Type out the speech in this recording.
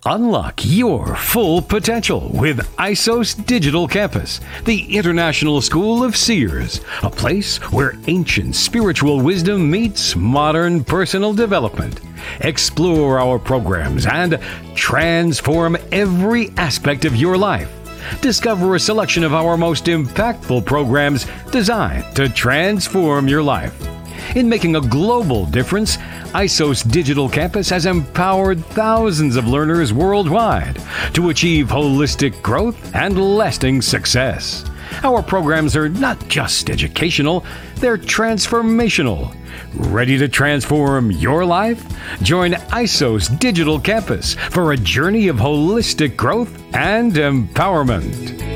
Unlock your full potential with Isos Digital Campus, the International School of Seers, a place where ancient spiritual wisdom meets modern personal development. Explore our programs and transform every aspect of your life. Discover a selection of our most impactful programs designed to transform your life. In making a global difference, Isos Digital Campus has empowered thousands of learners worldwide to achieve holistic growth and lasting success. Our programs are not just educational, they're transformational. Ready to transform your life? Join Isos Digital Campus for a journey of holistic growth and empowerment.